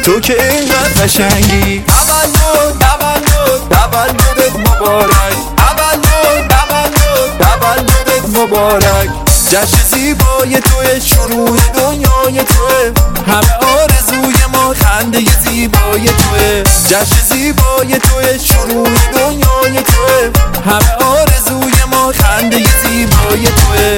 تو که اینقدر قشنگی. تولدت مبارک، تولدت مبارک. جشن زیبای توی، شروع دنیای توی، همه آرزوی ما خنده زیبای توی. جشن زیبای توی، شروع دنیای توی، همه آرزوی ما خنده زیبای توی.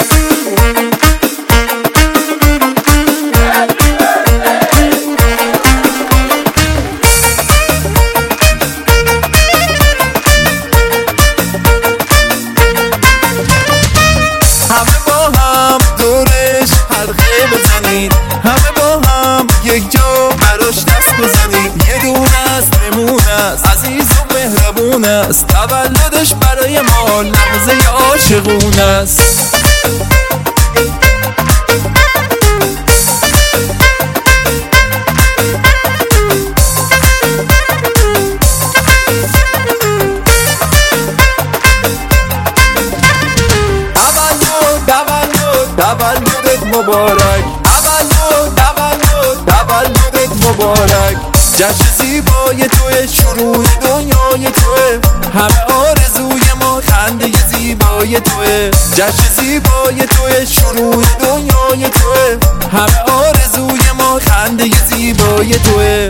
همه با هم یک جا براش دست بزنیم. یه دونه است، نمونه است، عزیز و مهربون است. تولدش برای ما لحظه عاشقونه است. تولدت مبارک، تولدت مبارک. جشن زیبای توی، شروع دنیای توی، همه آرزوی ما خنده زیبای توی. جشن زیبای توی، شروع دنیای توی، همه آرزوی ما خنده زیبای توی.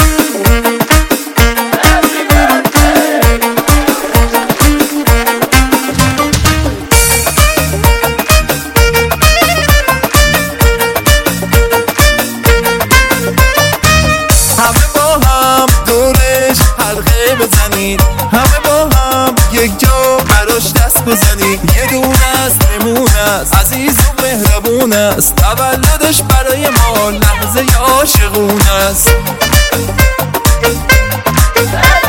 همه با هم یک جا براش دست بزنیم. یه دونه است، نمونه است، عزیز و مهربون است. تولدش برای ما لحظه عاشقونه است.